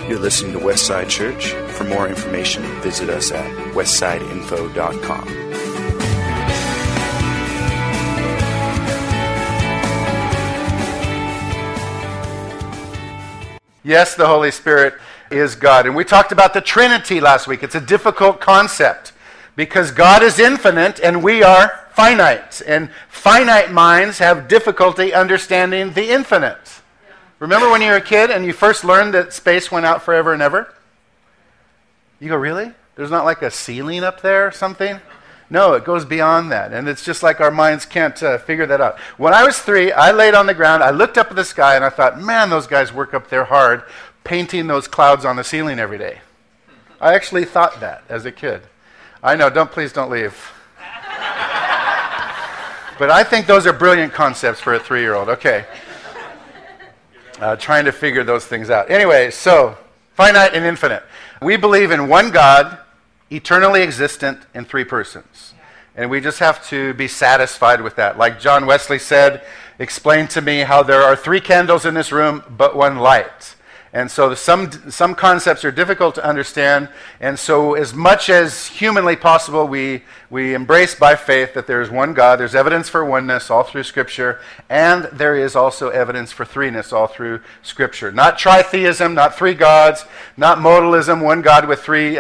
You're listening to Westside Church. For more information, visit us at westsideinfo.com. Yes, the Holy Spirit is God. And we talked about the Trinity last week. It's a difficult concept because God is infinite and we are finite. And finite minds have difficulty understanding the infinite. Remember when you were a kid and you first learned that space went out forever and ever? You go, really? There's not like a ceiling up there or something? No, it goes beyond that. And it's just like our minds can't figure that out. When I was 3, I laid on the ground, I looked up at the sky, and I thought, man, those guys work up there hard painting those clouds on the ceiling every day. I actually thought that as a kid. I know, please don't leave. But I think those are brilliant concepts for a 3-year-old. Okay. Trying to figure those things out. Anyway, so, finite and infinite. We believe in one God, eternally existent in 3 persons. And we just have to be satisfied with that. Like John Wesley said, explain to me how there are 3 candles in this room, but 1 light. And so some concepts are difficult to understand. And so as much as humanly possible, we embrace by faith that there is one God. There's evidence for oneness all through Scripture. And there is also evidence for threeness all through Scripture. Not tritheism, not 3 gods, not modalism, one God with 3,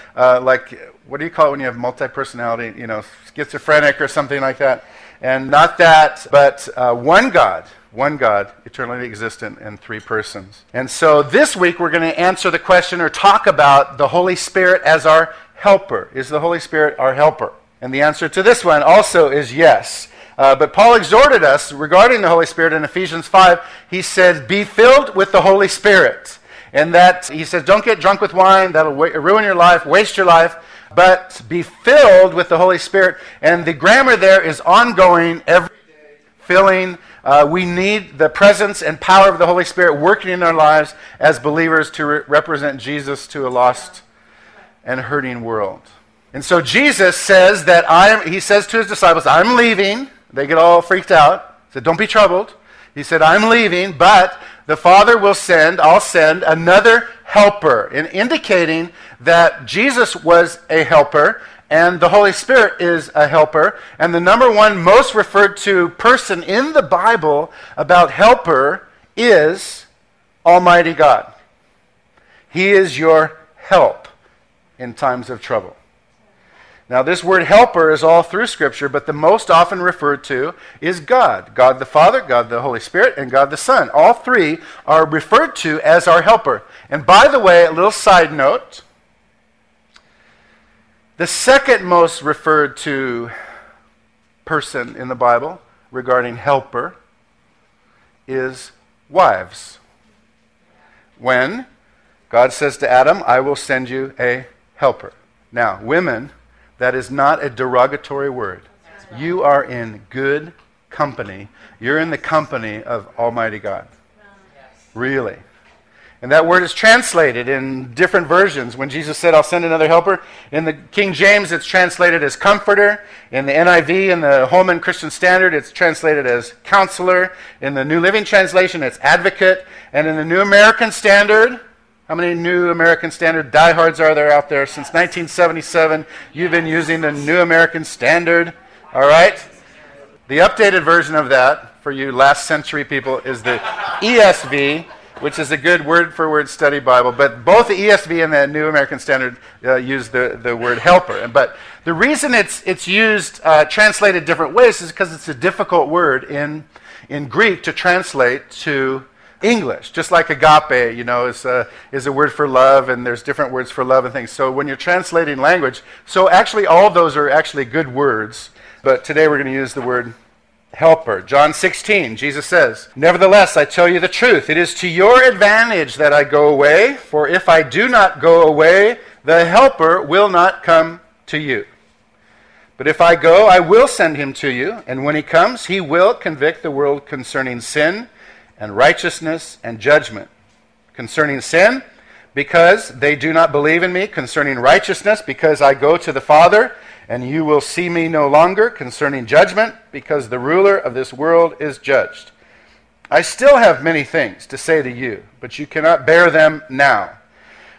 like, what do you call it when you have multi-personality, schizophrenic or something like that? And not that, but one God, eternally existent in 3 persons. And so this week we're going to answer the question or talk about the Holy Spirit as our helper. Is the Holy Spirit our helper? And the answer to this one also is yes. But Paul exhorted us regarding the Holy Spirit in Ephesians 5. He said, be filled with the Holy Spirit. And that, he says, don't get drunk with wine. That'll ruin your life, waste your life. But be filled with the Holy Spirit. And the grammar there is ongoing, every day, filling. We need the presence and power of the Holy Spirit working in our lives as believers to represent Jesus to a lost and hurting world. And so Jesus says he says to his disciples, I'm leaving. They get all freaked out. He said, don't be troubled. He said, I'm leaving, but the Father I'll send another helper, in indicating that Jesus was a helper, and the Holy Spirit is a helper. And the number one most referred to person in the Bible about helper is Almighty God. He is your help in times of trouble. Now, this word helper is all through Scripture, but the most often referred to is God. God the Father, God the Holy Spirit, and God the Son. All 3 are referred to as our helper. And by the way, a little side note, the second most referred to person in the Bible regarding helper is wives. When God says to Adam, I will send you a helper. Now, women, that is not a derogatory word. You are in good company. You're in the company of Almighty God. Really. And that word is translated in different versions. When Jesus said, I'll send another helper, in the King James it's translated as comforter. In the NIV and the Holman Christian Standard it's translated as counselor. In the New Living Translation it's advocate. And in the New American Standard, how many New American Standard diehards are there out there? Since 1977 you've been using the New American Standard. All right? The updated version of that, for you last century people, is the ESV, which is a good word-for-word study Bible. But both the ESV and the New American Standard use the word helper. But the reason it's used, translated different ways, is because it's a difficult word in Greek to translate to English. Just like agape, is a word for love, and there's different words for love and things. So when you're translating language, so actually all of those are actually good words. But today we're going to use the word helper. John 16, Jesus says, nevertheless, I tell you the truth. It is to your advantage that I go away, for if I do not go away, the helper will not come to you. But if I go, I will send him to you, and when he comes, he will convict the world concerning sin and righteousness and judgment. Concerning sin, because they do not believe in me. Concerning righteousness, because I go to the Father, and you will see me no longer. Concerning judgment, because the ruler of this world is judged. I still have many things to say to you, but you cannot bear them now.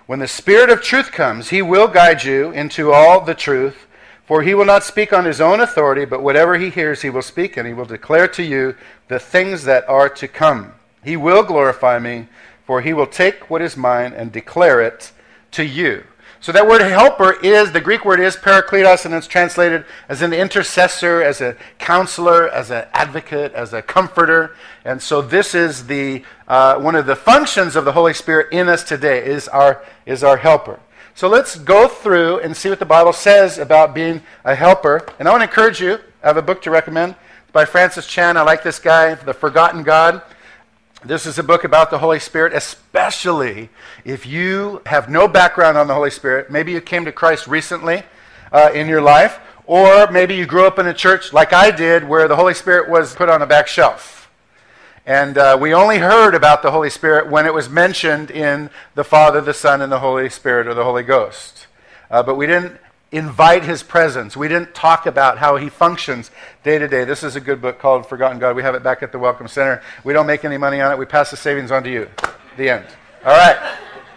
When the Spirit of truth comes, he will guide you into all the truth, for he will not speak on his own authority, but whatever he hears he will speak, and he will declare to you the things that are to come. He will glorify me, for he will take what is mine and declare it to you. So that word helper is, the Greek word is parakletos, and it's translated as an intercessor, as a counselor, as an advocate, as a comforter. And so this is the one of the functions of the Holy Spirit in us today, is our helper. So let's go through and see what the Bible says about being a helper. And I want to encourage you, I have a book to recommend. It's by Francis Chan. I like this guy, The Forgotten God. This is a book about the Holy Spirit, especially if you have no background on the Holy Spirit. Maybe you came to Christ recently in your life, or maybe you grew up in a church like I did where the Holy Spirit was put on a back shelf. And we only heard about the Holy Spirit when it was mentioned in the Father, the Son, and the Holy Spirit, or the Holy Ghost. But we didn't invite his presence. We didn't talk about how he functions day to day. This is a good book called Forgotten God. We have it back at the Welcome Center. We don't make any money on it. We pass the savings on to you. The end. All right.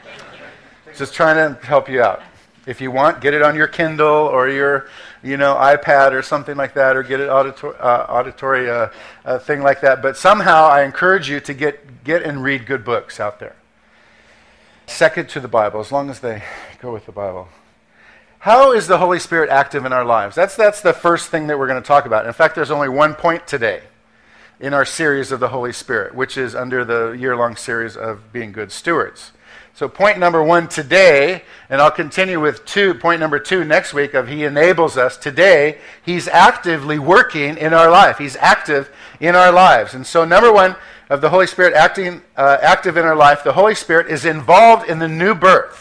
Just trying to help you out. If you want, get it on your Kindle or your, iPad or something like that, or get it auditory thing like that. But somehow I encourage you to get and read good books out there. Second to the Bible, as long as they go with the Bible. How is the Holy Spirit active in our lives? That's the first thing that we're going to talk about. In fact, there's only one point today in our series of the Holy Spirit, which is under the year-long series of being good stewards. So point number 1 today, and I'll continue with point number 2 next week, of he enables us. Today, he's actively working in our life. He's active in our lives. And so number 1 of the Holy Spirit active in our life, the Holy Spirit is involved in the new birth.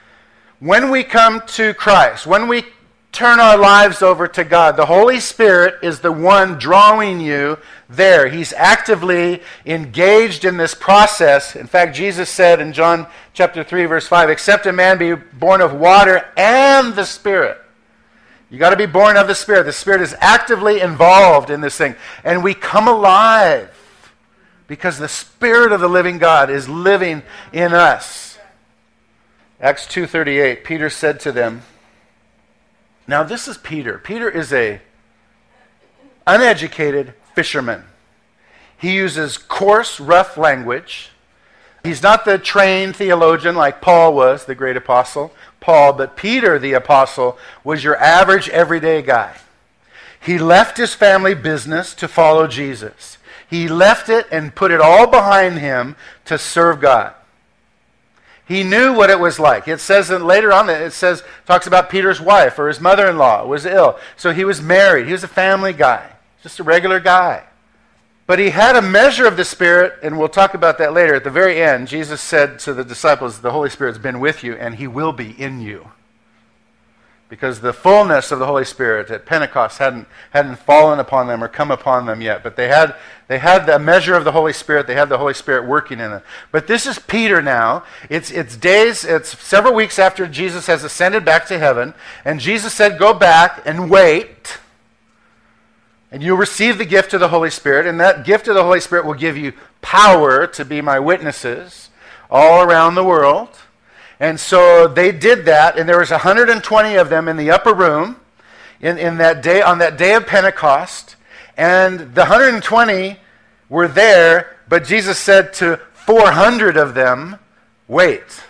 When we come to Christ, when we turn our lives over to God, the Holy Spirit is the one drawing you there. He's actively engaged in this process. In fact, Jesus said in John chapter 3, verse 5, except a man be born of water and the Spirit. You got to be born of the Spirit. The Spirit is actively involved in this thing. And we come alive because the Spirit of the living God is living in us. Acts 2:38, Peter said to them, now this is Peter. Peter is a uneducated fisherman. He uses coarse, rough language. He's not the trained theologian like Paul was, the great apostle, Paul, but Peter, the apostle, was your average, everyday guy. He left his family business to follow Jesus. He left it and put it all behind him to serve God. He knew what it was like. It says that later on, talks about Peter's wife or his mother-in-law was ill. So he was married. He was a family guy, just a regular guy. But he had a measure of the Spirit, and we'll talk about that later. At the very end, Jesus said to the disciples, the Holy Spirit's been with you, and he will be in you. Because the fullness of the Holy Spirit at Pentecost hadn't fallen upon them or come upon them yet. But they had the measure of the Holy Spirit. They had the Holy Spirit working in them. But this is Peter now. It's several weeks after Jesus has ascended back to heaven. And Jesus said, go back and wait. And you'll receive the gift of the Holy Spirit. And that gift of the Holy Spirit will give you power to be my witnesses all around the world. And so they did that, and there was 120 of them in the upper room in that day, on that day of Pentecost. And the 120 were there, but Jesus said to 400 of them, wait.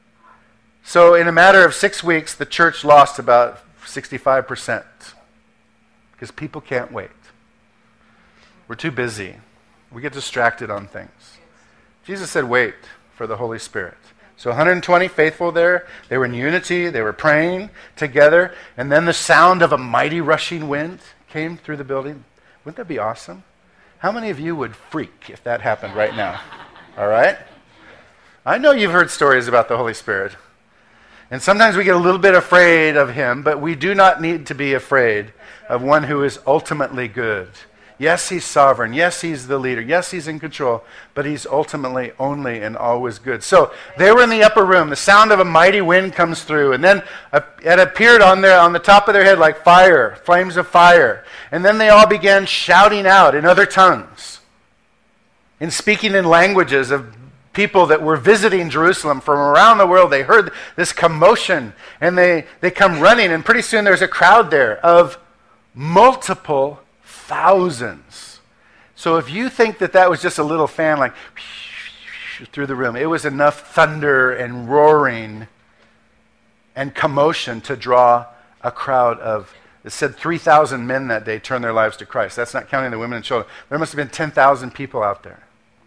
So in a matter of 6 weeks, the church lost about 65% because people can't wait. We're too busy. We get distracted on things. Jesus said, wait for the Holy Spirit. So 120 faithful there. They were in unity. They were praying together. And then the sound of a mighty rushing wind came through the building. Wouldn't that be awesome? How many of you would freak if that happened right now? All right? I know you've heard stories about the Holy Spirit. And sometimes we get a little bit afraid of him, but we do not need to be afraid of one who is ultimately good. Yes, he's sovereign. Yes, he's the leader. Yes, he's in control. But he's ultimately only and always good. So they were in the upper room. The sound of a mighty wind comes through. And then it appeared on the top of their head like fire, flames of fire. And then they all began shouting out in other tongues and speaking in languages of people that were visiting Jerusalem from around the world. They heard this commotion, and they come running, and pretty soon there's a crowd there of multiple thousands. So if you think that was just a little fan like through the room, it was enough thunder and roaring and commotion to draw a crowd of, it said 3,000 men that day turned their lives to Christ. That's not counting the women and children. There must have been 10,000 people out there.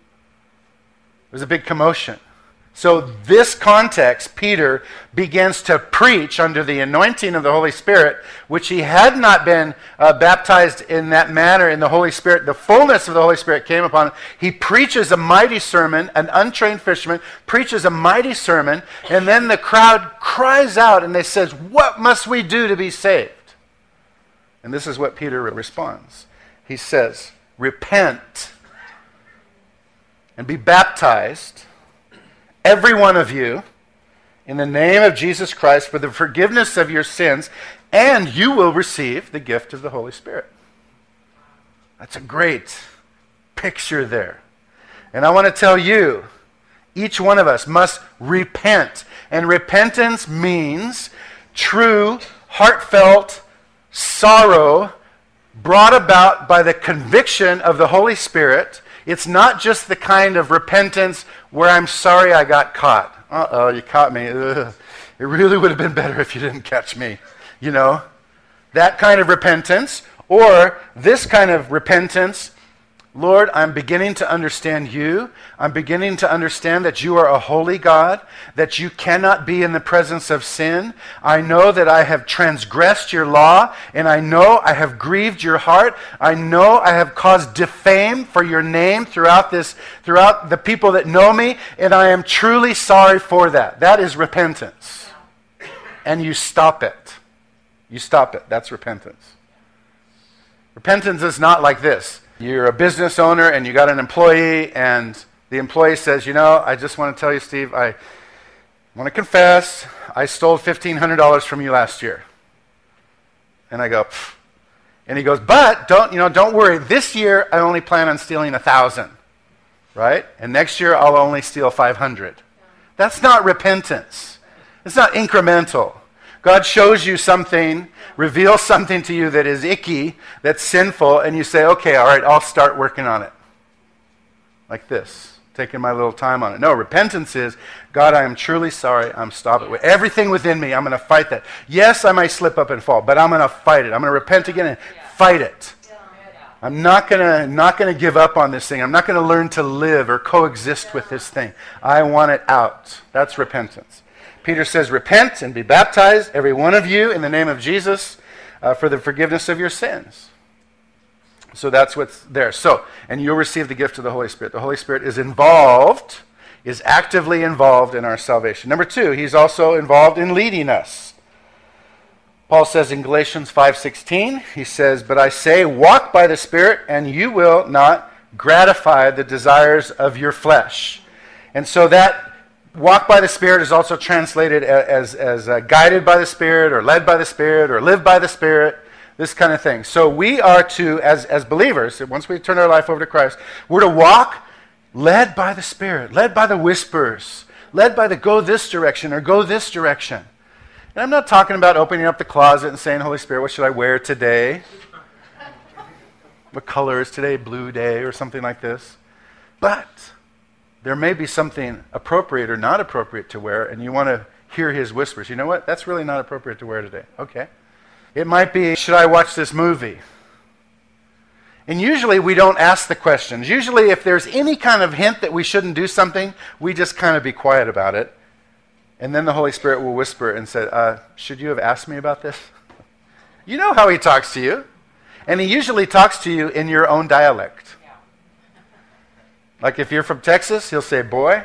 It was a big commotion. So this context, Peter begins to preach under the anointing of the Holy Spirit, which he had not been baptized in that manner in the Holy Spirit. The fullness of the Holy Spirit came upon him. He preaches a mighty sermon. An untrained fisherman preaches a mighty sermon, and then the crowd cries out and they says, "What must we do to be saved?" And this is what Peter responds. He says, "Repent and be baptized, every one of you, in the name of Jesus Christ for the forgiveness of your sins, and you will receive the gift of the Holy Spirit." That's a great picture there. And I want to tell you, each one of us must repent. And repentance means true, heartfelt sorrow brought about by the conviction of the Holy Spirit. It's not just the kind of repentance where I'm sorry I got caught. Uh-oh, you caught me. Ugh. It really would have been better if you didn't catch me. You know? That kind of repentance. Or this kind of repentance. Lord, I'm beginning to understand you. I'm beginning to understand that you are a holy God, that you cannot be in the presence of sin. I know that I have transgressed your law, and I know I have grieved your heart. I know I have caused defame for your name throughout the people that know me, and I am truly sorry for that. That is repentance. And you stop it. You stop it. That's repentance. Repentance is not like this. You're a business owner and you got an employee, and the employee says, I just want to tell you, Steve, I want to confess, I stole $1,500 from you last year. And I go, pfft. And he goes, but don't worry, this year I only plan on stealing 1,000, right? And next year I'll only steal 500. That's not repentance. It's not incremental. God shows you something, reveals something to you that is icky, that's sinful, and you say, okay, all right, I'll start working on it. Like this, taking my little time on it. No, repentance is, God, I am truly sorry, I'm stopping. With everything within me, I'm going to fight that. Yes, I might slip up and fall, but I'm going to fight it. I'm going to repent again and fight it. I'm not going to give up on this thing. I'm not going to learn to live or coexist with this thing. I want it out. That's repentance. Peter says, repent and be baptized, every one of you, in the name of Jesus, for the forgiveness of your sins. So that's what's there. So, and you'll receive the gift of the Holy Spirit. The Holy Spirit is actively involved in our salvation. Number 2, he's also involved in leading us. Paul says in Galatians 5:16, he says, but I say, walk by the Spirit, and you will not gratify the desires of your flesh. And so that walk by the Spirit is also translated as guided by the Spirit, or led by the Spirit, or live by the Spirit, this kind of thing. So we are to, as believers, once we turn our life over to Christ, we're to walk led by the Spirit, led by the whispers, led by the go this direction or go this direction. And I'm not talking about opening up the closet and saying, Holy Spirit, what should I wear today? What color is today? Blue day or something like this. But there may be something appropriate or not appropriate to wear, and you want to hear his whispers. You know what? That's really not appropriate to wear today. Okay. It might be, should I watch this movie? And usually we don't ask the questions. Usually if there's any kind of hint that we shouldn't do something, we just kind of be quiet about it. And then the Holy Spirit will whisper and say, should you have asked me about this? You know how he talks to you. And he usually talks to you in your own dialect. Like if you're from Texas, he'll say, boy.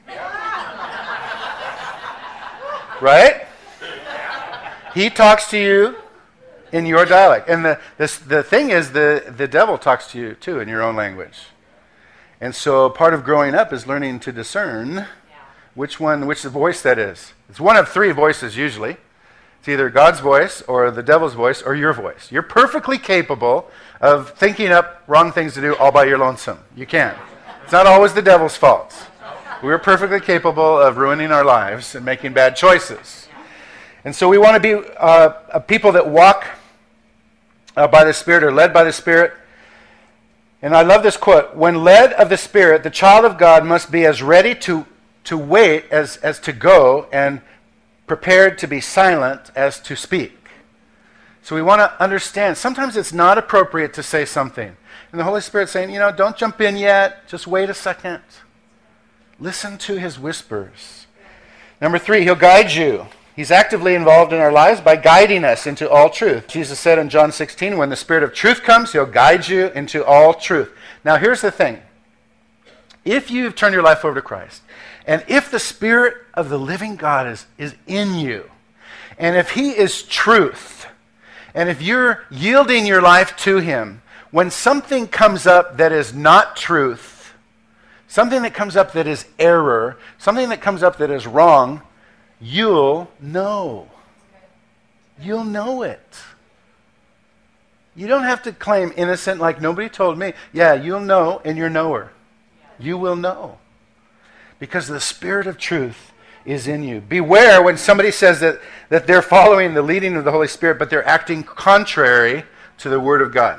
Right? He talks to you in your dialect. And the thing is, the devil talks to you too in your own language. And so part of growing up is learning to discern which voice that is. It's one of 3 voices usually. It's either God's voice or the devil's voice or your voice. You're perfectly capable of thinking up wrong things to do all by your lonesome. You can. It's not always the devil's fault. We're perfectly capable of ruining our lives and making bad choices. And so we want to be a people that walk by the Spirit or led by the Spirit. And I love this quote. When led of the Spirit, the child of God must be as ready to wait as to go, and prepared to be silent as to speak. So we want to understand, sometimes it's not appropriate to say something. And the Holy Spirit's saying, don't jump in yet. Just wait a second. Listen to his whispers. Number 3, he'll guide you. He's actively involved in our lives by guiding us into all truth. Jesus said in John 16, when the Spirit of truth comes, he'll guide you into all truth. Now here's the thing. If you've turned your life over to Christ, and if the Spirit of the living God is in you, and if he is truth, and if you're yielding your life to him, when something comes up that is not truth, something that comes up that is error, something that comes up that is wrong, you'll know. You'll know it. You don't have to claim innocent like nobody told me. Yeah, you'll know, and you're knower. You will know. Because the Spirit of truth is in you. Beware when somebody says that they're following the leading of the Holy Spirit, but they're acting contrary to the Word of God.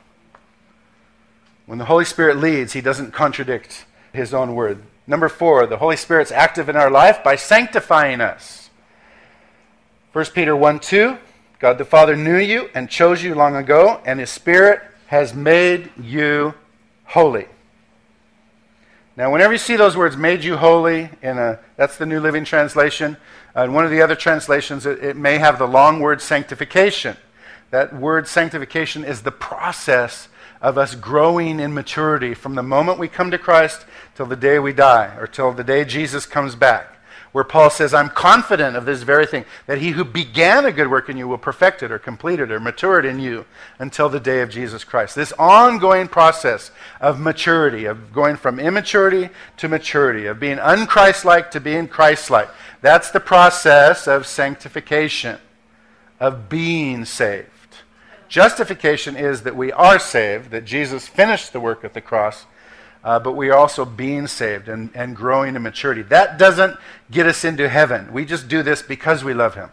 When the Holy Spirit leads, he doesn't contradict his own word. Number 4, the Holy Spirit's active in our life by sanctifying us. 1 Peter 1:2, God the Father knew you and chose you long ago, and his Spirit has made you holy. Now, whenever you see those words, made you holy, that's the New Living Translation. In one of the other translations, it may have the long word sanctification. That word sanctification is the process of us growing in maturity from the moment we come to Christ till the day we die, or till the day Jesus comes back. Where Paul says, I'm confident of this very thing, that he who began a good work in you will perfect it or complete it or mature it in you until the day of Jesus Christ. This ongoing process of maturity, of going from immaturity to maturity, of being unchristlike to being Christlike. That's the process of sanctification, of being saved. Justification is that we are saved, that Jesus finished the work at the cross, but we are also being saved and growing in maturity. That doesn't get us into heaven. We just do this because we love him.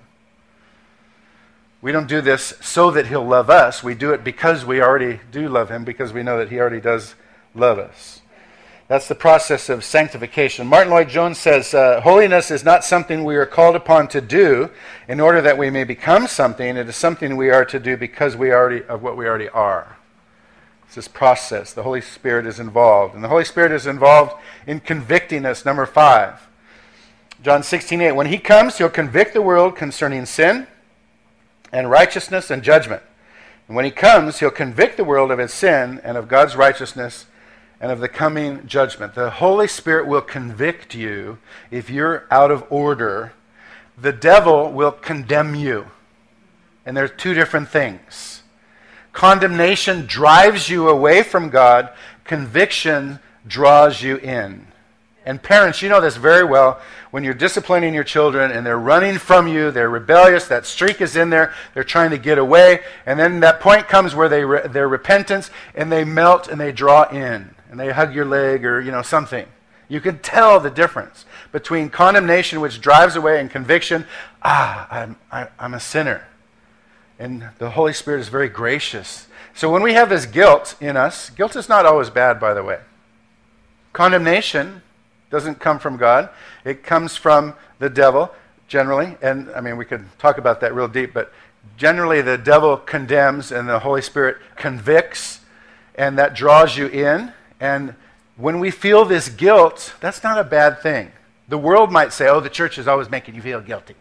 We don't do this so that he'll love us. We do it because we already do love him, because we know that he already does love us. That's the process of sanctification. Martin Lloyd-Jones says, holiness is not something we are called upon to do in order that we may become something. It is something we are to do because of what we already are. It's this process. The Holy Spirit is involved. And the Holy Spirit is involved in convicting us. Number 5. John 16:8. When he comes, he'll convict the world concerning sin and righteousness and judgment. And when he comes, he'll convict the world of its sin and of God's righteousness and of the coming judgment. The Holy Spirit will convict you if you're out of order. The devil will condemn you. And there's two different things. Condemnation drives you away from God. Conviction draws you in. And parents, you know this very well. When you're disciplining your children and they're running from you, they're rebellious, that streak is in there, they're trying to get away, and then that point comes where their repentance, and they melt and they draw in, and they hug your leg or something. You can tell the difference between condemnation, which drives away, and conviction. I'm a sinner. And the Holy Spirit is very gracious. So when we have this guilt in us, guilt is not always bad, by the way. Condemnation doesn't come from God. It comes from the devil, generally. And, we could talk about that real deep, but generally the devil condemns and the Holy Spirit convicts, and that draws you in. And when we feel this guilt, that's not a bad thing. The world might say, the church is always making you feel guilty.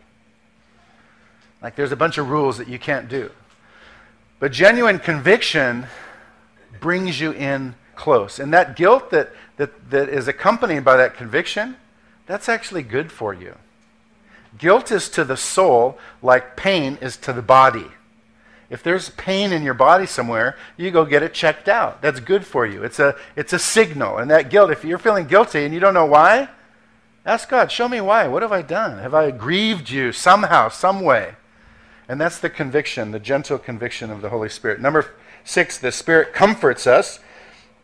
Like there's a bunch of rules that you can't do. But genuine conviction brings you in close. And that guilt that is accompanied by that conviction, that's actually good for you. Guilt is to the soul like pain is to the body. If there's pain in your body somewhere, you go get it checked out. That's good for you. It's a signal. And that guilt, if you're feeling guilty and you don't know why, ask God, show me why. What have I done? Have I grieved you somehow, some way? And that's the conviction, the gentle conviction of the Holy Spirit. Number 6, the Spirit comforts us.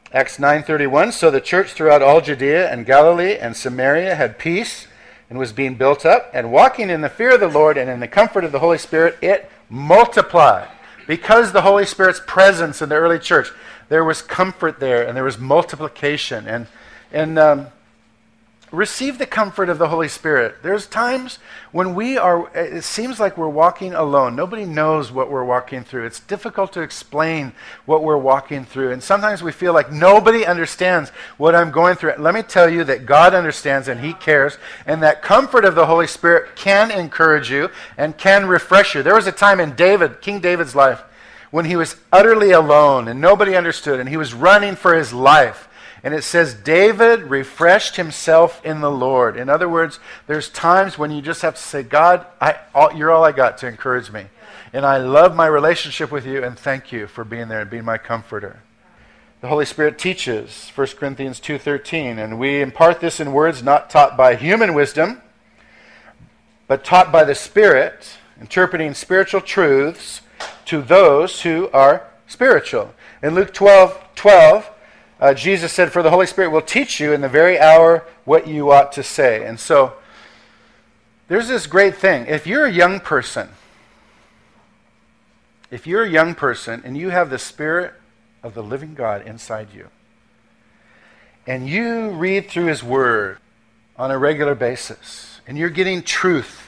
Acts 9:31, so the church throughout all Judea and Galilee and Samaria had peace and was being built up, and walking in the fear of the Lord and in the comfort of the Holy Spirit, it multiplied. Because the Holy Spirit's presence in the early church, there was comfort there, and there was multiplication. And receive the comfort of the Holy Spirit. There's times when it seems like we're walking alone. Nobody knows what we're walking through. It's difficult to explain what we're walking through. And sometimes we feel like nobody understands what I'm going through. Let me tell you that God understands and He cares, and that comfort of the Holy Spirit can encourage you and can refresh you. There was a time in King David's life, when he was utterly alone and nobody understood, and he was running for his life. And it says, David refreshed himself in the Lord. In other words, there's times when you just have to say, God, you're all I got to encourage me. And I love my relationship with you, and thank you for being there and being my comforter. The Holy Spirit teaches, 1 Corinthians 2:13, and we impart this in words not taught by human wisdom, but taught by the Spirit, interpreting spiritual truths to those who are spiritual. In Luke 12:12, Jesus said, for the Holy Spirit will teach you in the very hour what you ought to say. And so, there's this great thing. If you're a young person and you have the Spirit of the living God inside you, and you read through His Word on a regular basis, and you're getting truth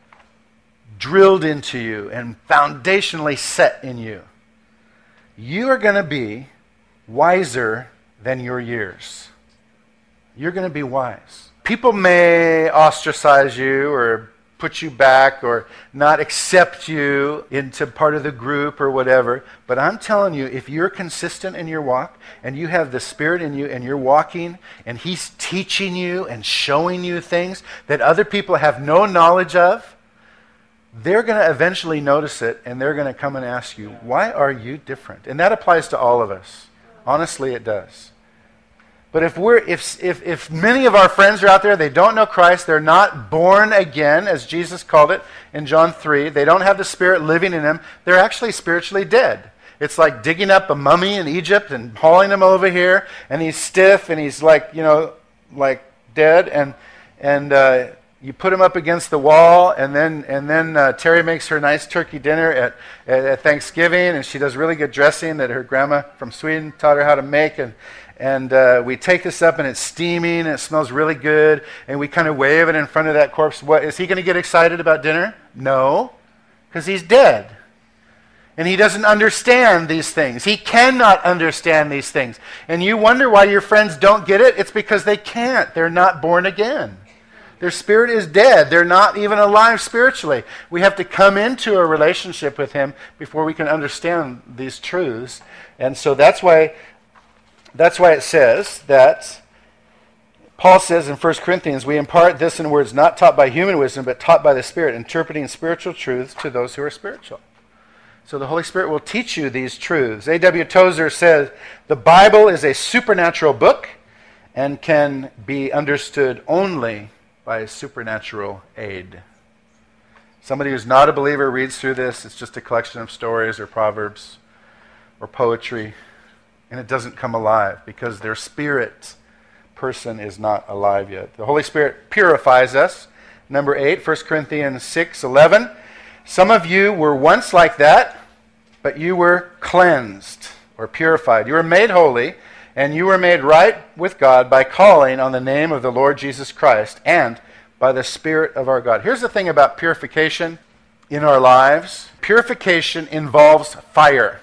drilled into you and foundationally set in you, you are going to be wiser than your years. You're going to be wise. People may ostracize you or put you back or not accept you into part of the group or whatever, but I'm telling you, if you're consistent in your walk and you have the Spirit in you and you're walking and He's teaching you and showing you things that other people have no knowledge of, they're going to eventually notice it, and they're going to come and ask you, why are you different? And that applies to all of us. Honestly, it does. But if many of our friends are out there, they don't know Christ, they're not born again, as Jesus called it in John 3, they don't have the Spirit living in them, they're actually spiritually dead. It's like digging up a mummy in Egypt and hauling him over here, and he's stiff, and he's like dead, and you put him up against the wall, and then Terry makes her nice turkey dinner at Thanksgiving, and she does really good dressing that her grandma from Sweden taught her how to make, and we take this up, and it's steaming, and it smells really good, and we kind of wave it in front of that corpse. What, is he going to get excited about dinner? No, because he's dead. And he doesn't understand these things. He cannot understand these things. And you wonder why your friends don't get it? It's because they can't. They're not born again. Their spirit is dead. They're not even alive spiritually. We have to come into a relationship with Him before we can understand these truths. And so that's why it says that Paul says in 1 Corinthians, we impart this in words not taught by human wisdom, but taught by the Spirit, interpreting spiritual truths to those who are spiritual. So the Holy Spirit will teach you these truths. A.W. Tozer says, the Bible is a supernatural book and can be understood only by supernatural aid. Somebody who's not a believer reads through this, it's just a collection of stories or proverbs or poetry, and it doesn't come alive because their spirit person is not alive yet. The Holy Spirit purifies us. Number 8, 1 Corinthians 6:11. Some of you were once like that, but you were cleansed or purified. You were made holy, and you were made right with God by calling on the name of the Lord Jesus Christ and by the Spirit of our God. Here's the thing about purification in our lives. Purification involves fire.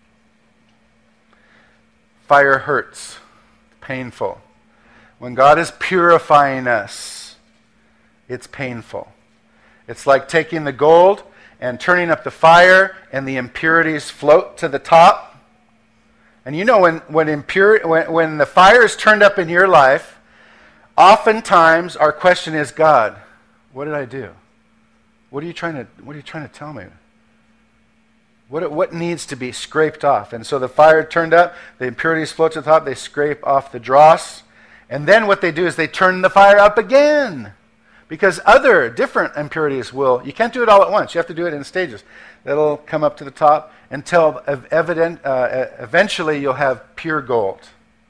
Fire hurts. Painful. When God is purifying us, it's painful. It's like taking the gold and turning up the fire and the impurities float to the top. And you know when the fire is turned up in your life, oftentimes our question is, God, what did I do? What are you trying to tell me? What needs to be scraped off? And so the fire turned up, the impurities float to the top, they scrape off the dross, and then what they do is they turn the fire up again. Because other different impurities you can't do it all at once. You have to do it in stages. That'll come up to the top until eventually you'll have pure gold.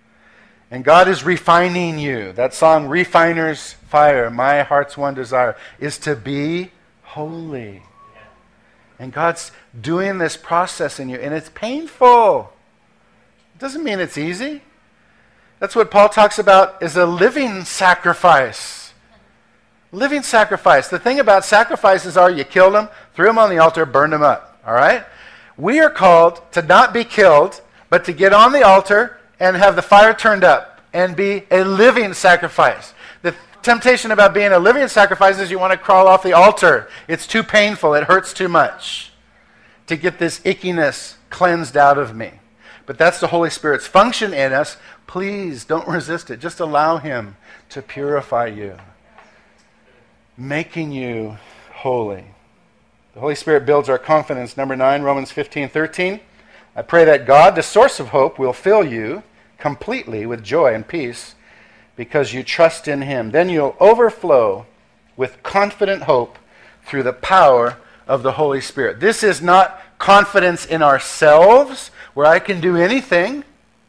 And God is refining you. That song, Refiner's Fire, my heart's one desire, is to be holy. And God's doing this process in you, and it's painful. It doesn't mean it's easy. That's what Paul talks about is a living sacrifice. Living sacrifice. The thing about sacrifices are you kill them, threw them on the altar, burned them up. All right? We are called to not be killed, but to get on the altar and have the fire turned up and be a living sacrifice. The temptation about being a living sacrifice is you want to crawl off the altar. It's too painful. It hurts too much to get this ickiness cleansed out of me. But that's the Holy Spirit's function in us. Please don't resist it. Just allow Him to purify you, making you holy. The Holy Spirit builds our confidence. Number 9, Romans 15:13. I pray that God, the source of hope, will fill you completely with joy and peace because you trust in Him. Then you'll overflow with confident hope through the power of the Holy Spirit. This is not confidence in ourselves, where I can do anything,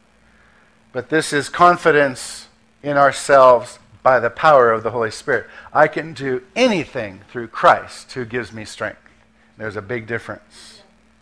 but this is confidence in ourselves by the power of the Holy Spirit. I can do anything through Christ who gives me strength. There's a big difference.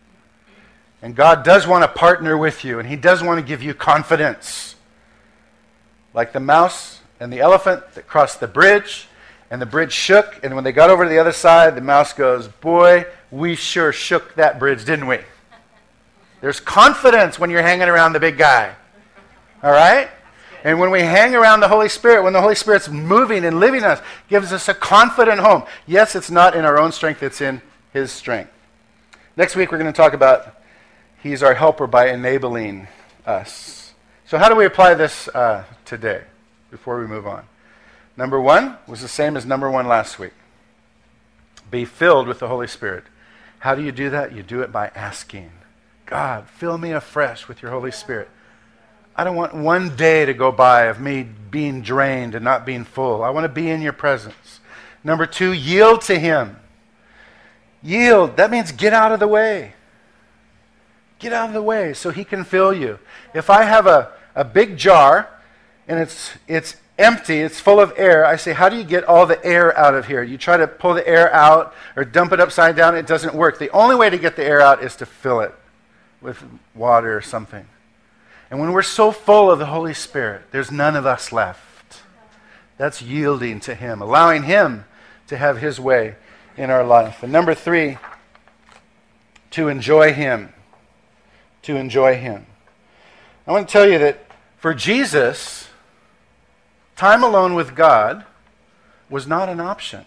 And God does want to partner with you, and He does want to give you confidence. Like the mouse and the elephant that crossed the bridge, and the bridge shook, and when they got over to the other side, the mouse goes, boy, we sure shook that bridge, didn't we? There's confidence when you're hanging around the big guy. All right? And when we hang around the Holy Spirit, when the Holy Spirit's moving and living in us, gives us a confident home. Yes, it's not in our own strength, it's in His strength. Next week we're going to talk about He's our helper by enabling us. So how do we apply this today before we move on? Number 1 was the same as number 1 last week. Be filled with the Holy Spirit. How do you do that? You do it by asking. God, fill me afresh with your Holy Spirit. I don't want one day to go by of me being drained and not being full. I want to be in your presence. Number 2, yield to Him. Yield. That means get out of the way. Get out of the way so He can fill you. If I have a big jar and it's empty, it's full of air, I say, how do you get all the air out of here? You try to pull the air out or dump it upside down, it doesn't work. The only way to get the air out is to fill it with water or something. And when we're so full of the Holy Spirit, there's none of us left. That's yielding to Him, allowing Him to have His way in our life. And number 3, to enjoy Him. To enjoy Him. I want to tell you that for Jesus, time alone with God was not an option.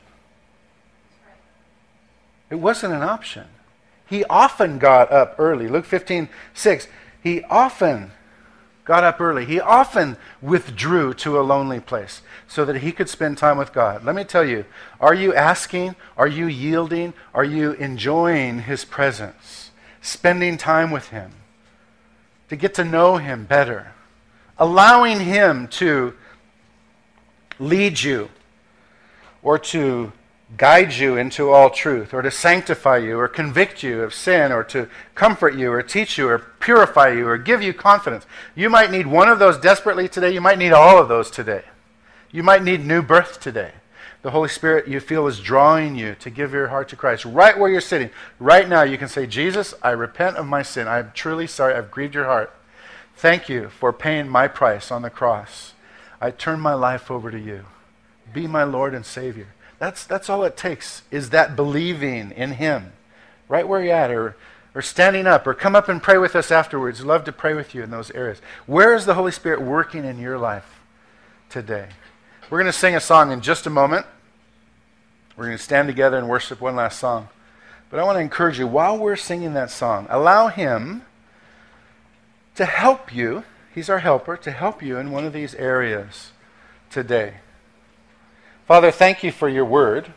It wasn't an option. He often got up early. Luke 15:6. He often got up early. He often withdrew to a lonely place so that He could spend time with God. Let me tell you, are you asking? Are you yielding? Are you enjoying His presence? Spending time with Him? To get to know Him better? Allowing Him to lead you or to guide you into all truth, or to sanctify you, or convict you of sin, or to comfort you, or teach you, or purify you, or give you confidence. You might need one of those desperately today. You might need all of those today. You might need new birth today. The Holy Spirit, you feel, is drawing you to give your heart to Christ. Right where you're sitting, right now, you can say, Jesus, I repent of my sin. I'm truly sorry. I've grieved your heart. Thank you for paying my price on the cross. I turn my life over to you. Be my Lord and Savior. That's all it takes, is that believing in Him. Right where you're at, or standing up, or come up and pray with us afterwards. I'd love to pray with you in those areas. Where is the Holy Spirit working in your life today? We're going to sing a song in just a moment. We're going to stand together and worship one last song. But I want to encourage you, while we're singing that song, allow Him to help you. He's our helper, to help you in one of these areas today. Father, thank you for your word.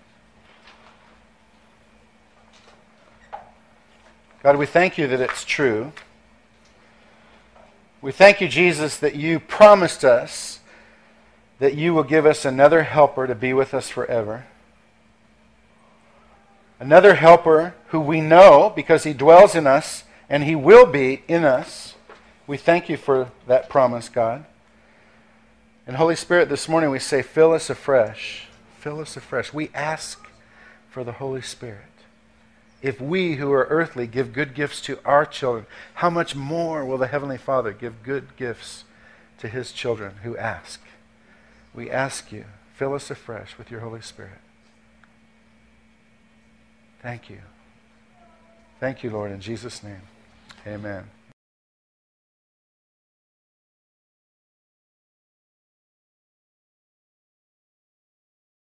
God, we thank you that it's true. We thank you, Jesus, that you promised us that you will give us another helper to be with us forever. Another helper who we know because He dwells in us and He will be in us. We thank you for that promise, God. And Holy Spirit, this morning we say, fill us afresh. Fill us afresh. We ask for the Holy Spirit. If we who are earthly give good gifts to our children, how much more will the Heavenly Father give good gifts to his children who ask? We ask you, fill us afresh with your Holy Spirit. Thank you. Thank you, Lord, in Jesus' name. Amen.